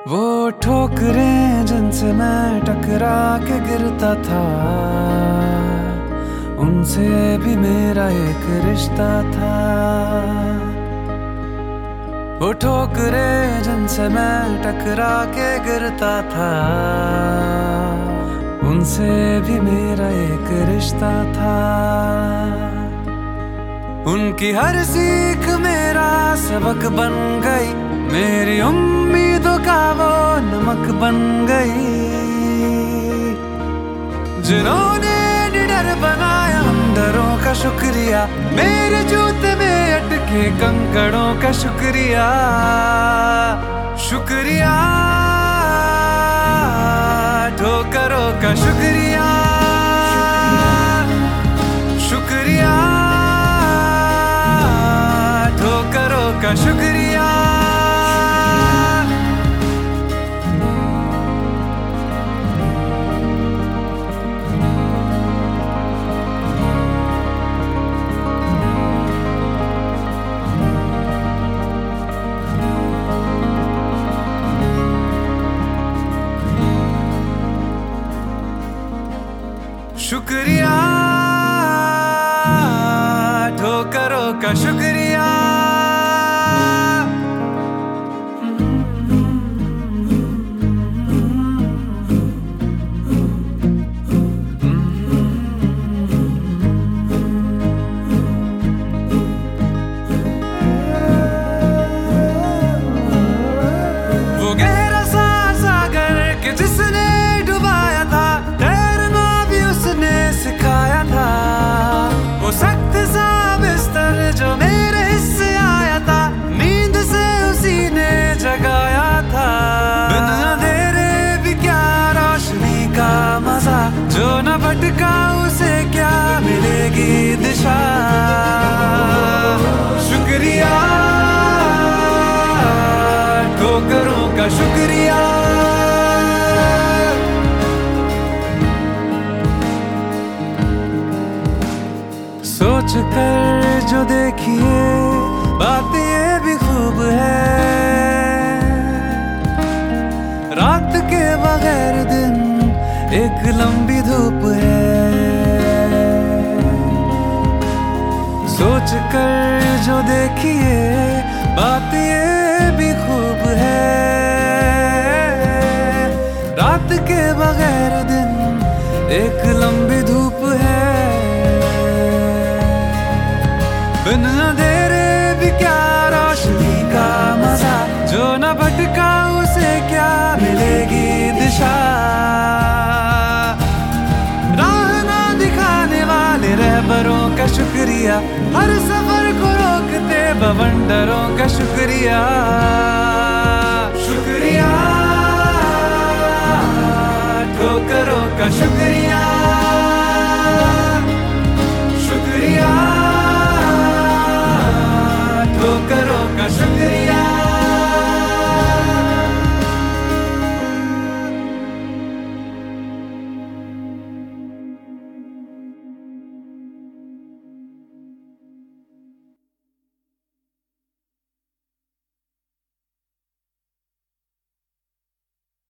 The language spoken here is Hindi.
वो ठोकरें जिनसे मैं टकरा के गिरता था, उनसे भी मेरा एक रिश्ता था। वो ठोकरें जिनसे मैं टकरा के गिरता था, उनसे भी मेरा एक रिश्ता था। उनकी हर सीख मेरा सबक बन गई, मेरी उम्मीदों का वो नमक बन गई। जिन्होंने निडर बनाया अंदरों का शुक्रिया, मेरे जूते में अटके कंकड़ों का शुक्रिया। शुक्रिया ठोकरों का शुक्रिया, शुक्रिया ठोकरों का शुक्रिया। शुक्रिया ठोकरों का शुक्रिया। वो गहरा सा सागर के जिसने डुबाया था, तैरना भी उसने सिखाया था। वो सख्त सा बिस्तर जो मेरे हिस्से आया था, नींद से उसी ने जगाया था। बिन अंधेरे भी क्या रोशनी का मजा, जो न भटका उसे क्या मिलेगी दिशा। शुक्रिया ठोकरों का शुक्रिया। सोच कर जो देखिए बात ये भी खूब है, रात के बगैर दिन एक लंबी धूप है। सोच कर जो देखिए बात ये भी खूब है, रात के बगैर दिन एक लंबी धूप है। बिन अंधेरे भी क्या रोशनी का मजा, जो न भटका उसे क्या मिलेगी दिशा। राह ना दिखाने वाले रहबरों का शुक्रिया, हर सफर को रोकते बवंडरों का शुक्रिया। शुक्रिया ठोकरों का शुक्रिया।